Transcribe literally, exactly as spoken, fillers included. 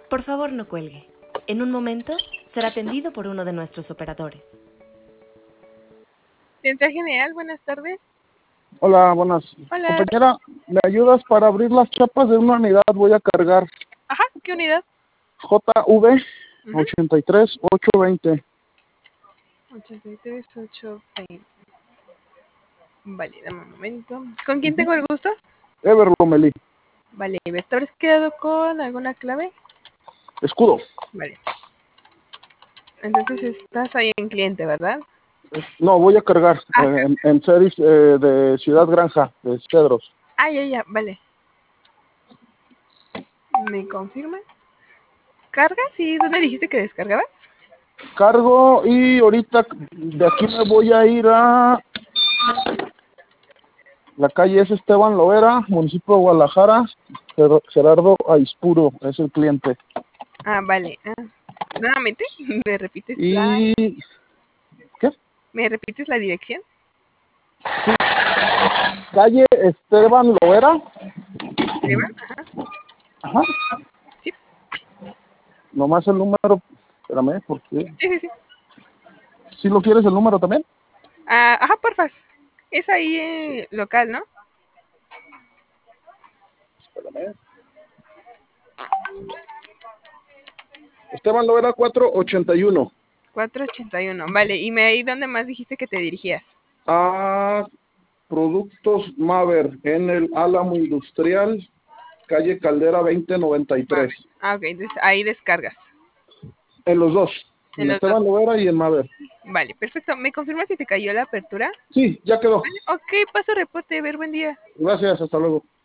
Por favor, no cuelgue. En un momento será atendido por uno de nuestros operadores. Central General, buenas tardes. Hola, buenas. Hola. Compañera, ¿me ayudas para abrir las chapas de una unidad? Voy a cargar Ajá, ¿qué unidad? J V Uh-huh. ochenta y tres ochocientos veinte. ochenta y tres ochocientos veinte. Vale, dame un momento. ¿Con quién tengo el gusto? Ever Lomelí. Vale, ¿te habrás quedado con alguna clave? Escudo. Vale. Entonces estás ahí en cliente, ¿verdad? No, voy a cargar Ah, eh, en, en series eh, de Ciudad Granja, de Cedros. Ah, ya, ya, vale. ¿Me confirmas? ¿Cargas? ¿Y dónde dijiste que descargabas? Cargo y ahorita de aquí me voy a ir a... La calle es Esteban Loera, municipio de Guadalajara. Ger- Gerardo Aispuro es el cliente. Ah, vale. Ah, nuevamente, ¿me repites la... Y... ¿Qué? ¿Me repites la dirección? Calle Esteban Loera. ¿Esteban? Ajá. Ajá. Sí. Nomás el número, espérame, porque... Sí, sí, sí. ¿Sí lo quieres el número también? Ah, ajá, porfa. Es ahí eh, local, ¿no? Espérame. Esteban Loera cuatrocientos ochenta y uno. cuatrocientos ochenta y uno. Vale, ¿y me ahí dónde más dijiste que te dirigías? A Productos Maver, en el Álamo Industrial, calle Caldera veinte noventa y tres. Ah, ok, entonces ahí descargas. En los dos, En en los dos. Esteban Loera y en Maver. Vale, perfecto. ¿Me confirmas si te cayó la apertura? Sí, ya quedó. Ok, paso reporte. Ver, buen día. Gracias, hasta luego.